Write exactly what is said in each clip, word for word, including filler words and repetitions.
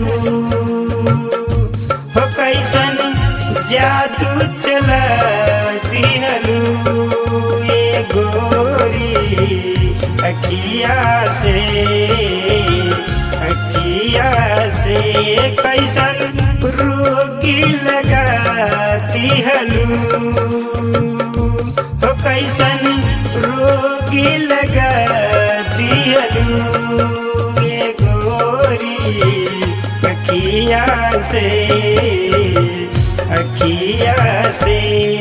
हो कैसन जादू चला दिहलू ये गोरी अखिया से अखिया से कैसन रोगी लगा दिहलू हो कैसन रोगी लगा दिहलू ये गोरी अखिया से अखिया से।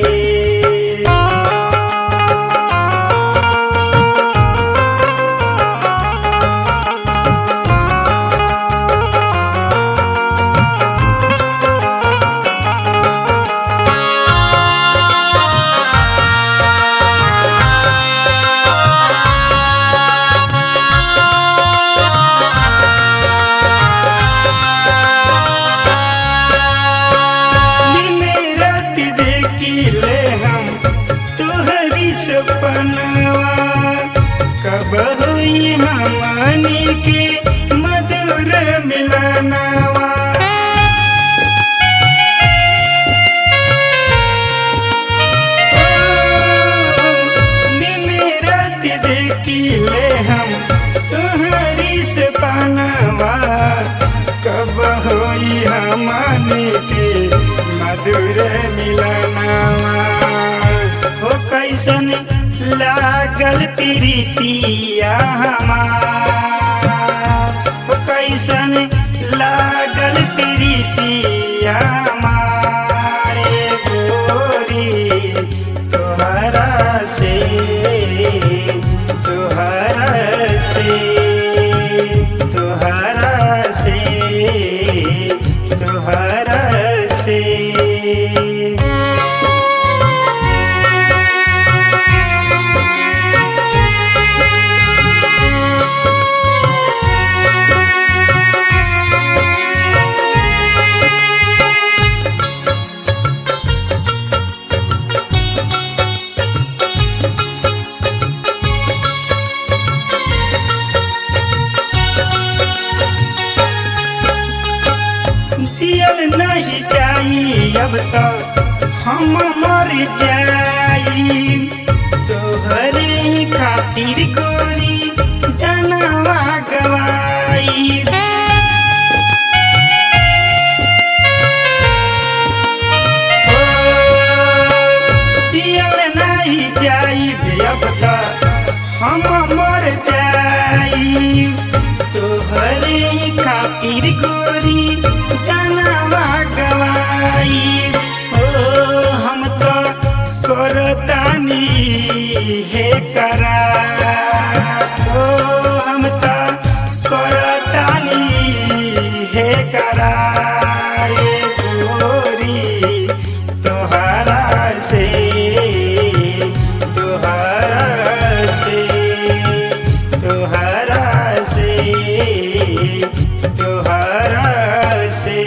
सपनवा कब हुई हमनी के मधुर मिलनवा दिन रात देखिले हम तुहरी सपनवा कब हुई हमनी के मधुर मिलनवा हो कैसन लागल प्रीतिया हमार हो कैसन लागल प्रीतिया हमारे गोरी तोहरा से तोहरा से तोहरा से तोहरा से। जियल नहीं चाहिए अब तक हम मर जाई तोहरे खातिर गोरी जनवा गवाई जियल नहीं चाहिए अब तक हम मर जाई तोहरे खातिर गोरी जनवा गवाई हो हम तो करतानी हे करा हो हम तो करतानी हे करा ये गोरी तोहरा से तोहरा से तोहरा से तोहरा से।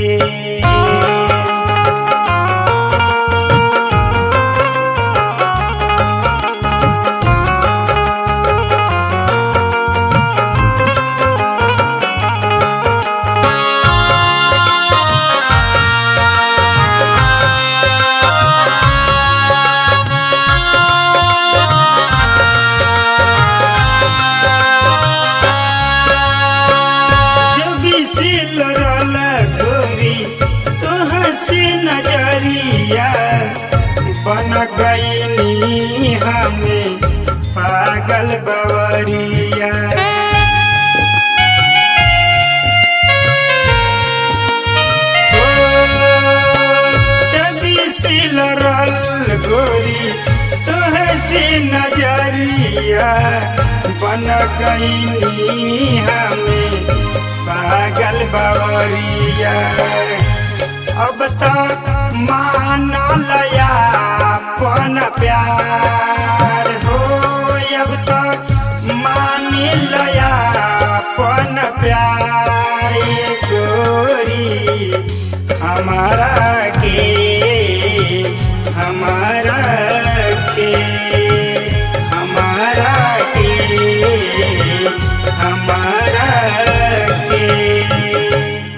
बन गईनी हमें पागल बवरिया जदी से लड़ल गोरी तोहे से नजरिया बन गईनी हमें पागल बवरिया अब तक मान लया अपन प्यार हो अब तक मान लया अपन प्यार गोरी हमारा के